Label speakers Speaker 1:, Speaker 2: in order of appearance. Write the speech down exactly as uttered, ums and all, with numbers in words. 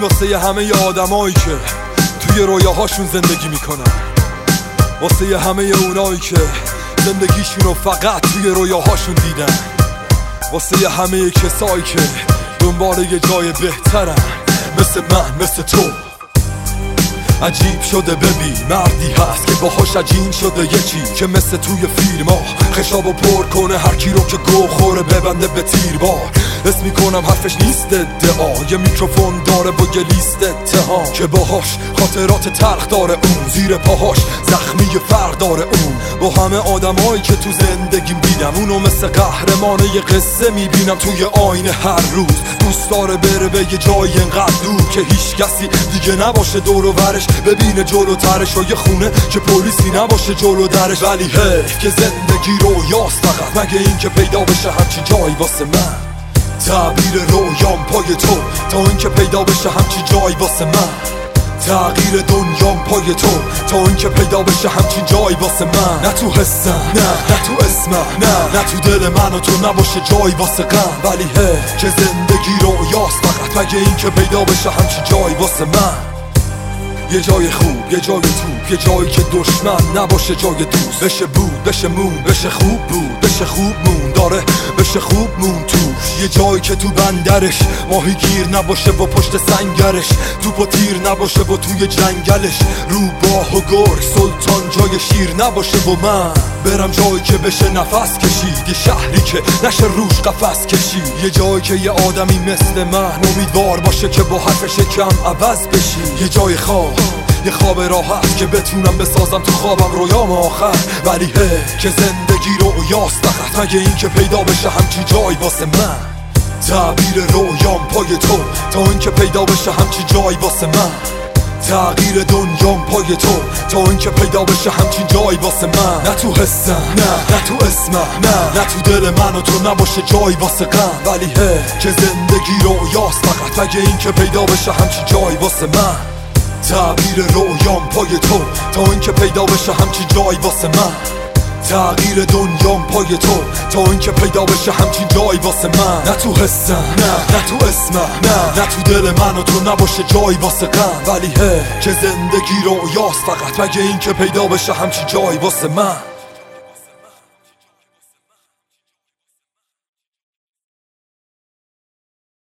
Speaker 1: واسه همه ی آدمایی که توی رویاهاشون زندگی میکنن، واسه ی همه ی اونایی که زندگیشونو فقط توی رویاهاشون دیدن، واسه ی همه ی کسایی که دنبال یه جای بهترن، مثل من مثل تو. عجیب شده ببین مردی هست که باهاش عجین شده یکی که مثل توی فیلم ها خشابو پر کنه هر کی رو که گو خوره ببنده به تیر بار. اسم میکنم حرفش نیست ادعا، یه میکروفون داره با یه لیست اتهام که باهاش خاطرات تلخ داره اون، زیر پاهاش زخمی فرق داره اون. با همه آدمایی که تو زندگیم دیدم اونو مثل قهرمان یه قصه میبینم توی آینه هر روز. دوست داره بره به یه جایی انقدر دور که هیچ کسی دیگه نباشه دور و برش، ببینه جلوترش و یه خونه که پلیسی نباشه جلو درش. ولی حیف که زندگی رویاست فقط، مگه این که پیدا بشه همچی جایی واسه من. تعبیر رویام پای تو تا این که پیدا بشه همچی جایی واسه من. تغییر دنیام پای تو تا این که پیدا بشه همچین جایی واسه من. نه تو حسم نه نه تو اسمم نه نه تو دل من و تو نباشه جایی واسه غم. ولی هی که زندگی رویاست فقط، مگه این که پیدا بشه همچین جایی واسه من. یه جای خوب، یه جای توپ، یه جایی که دشمن نباشه جای دوست. بشه بود، بشه مون، بشه خوب بود، بشه خوب مون داره، بشه خوب مون توش. یه جایی که تو بندرش ماهی گیر نباشه و پشت سنگرش توپ و تیر نباشه و توی جنگلش روباه و گرگ سلطان جای شیر نباشه. و من برم جایی که بشه نفس کشید، یه شهری که نشه روش قفس کشید. یه جایی که یه آدمی مثل من امیدوار باشه که با حرفش کم عوض بشی. یه جای خواب، یه خواب راحت که بتونم بسازم تو خوابم رویام آخر. ولی هی که زندگی رویاست فقط، مگه این که پیدا بشه همچی جایی واسه من. تعبیر رویام پای تو تا این که پیدا بشه همچی جایی واسه من. تغییر دنیام پای تو تا این که پیدا بشه همچین جایی واسه من. نه تو حسم نه نه تو اسمم نه نه تو دل من و تو نباشه جایی واسه غم. ولی هی که زندگی رویاست فقط، مگه این که پیدا بشه همچین جایی واسه من. تعبیر رویام پای تو تا این که پیدا بشه همچین جایی واسه من. تغییر دنیام پای تو تا این که پیدا بشه همچین جایی واسه من. نه تو حسم نه نه تو اسمم نه نه تو دل من و تو نباشه جایی واسه غم. ولی هی که زندگی رویاست فقط، مگه این که پیدا بشه همچین جایی واسه من.